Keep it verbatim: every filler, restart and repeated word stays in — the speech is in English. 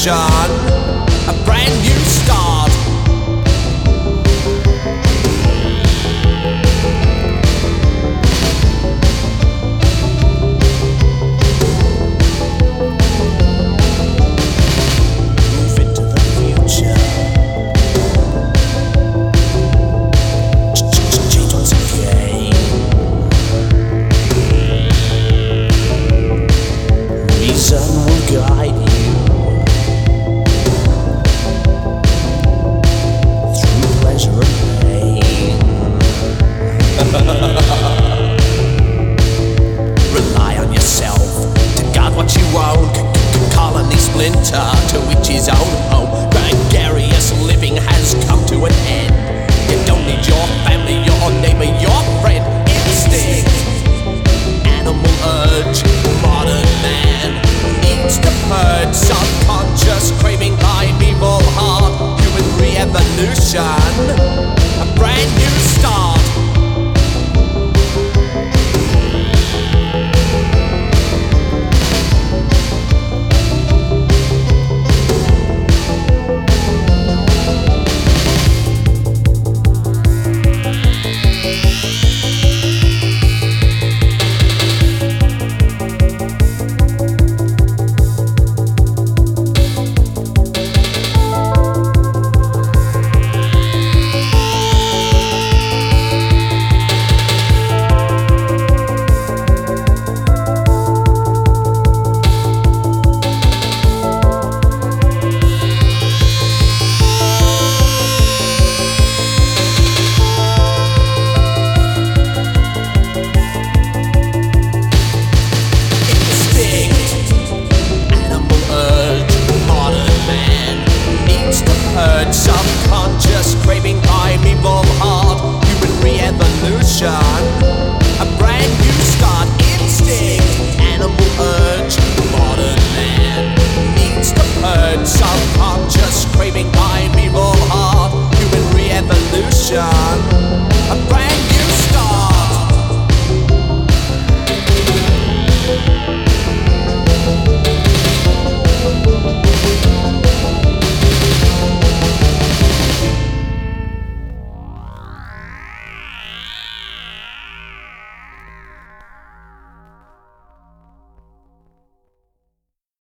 revolution, a brand new start. Move into the future. Change once again. Reason will guide you through pleasure and pain. Rely on yourself to guard what you own. Colony splinter to each his own home. Gregarious living has come to an end. You don't need your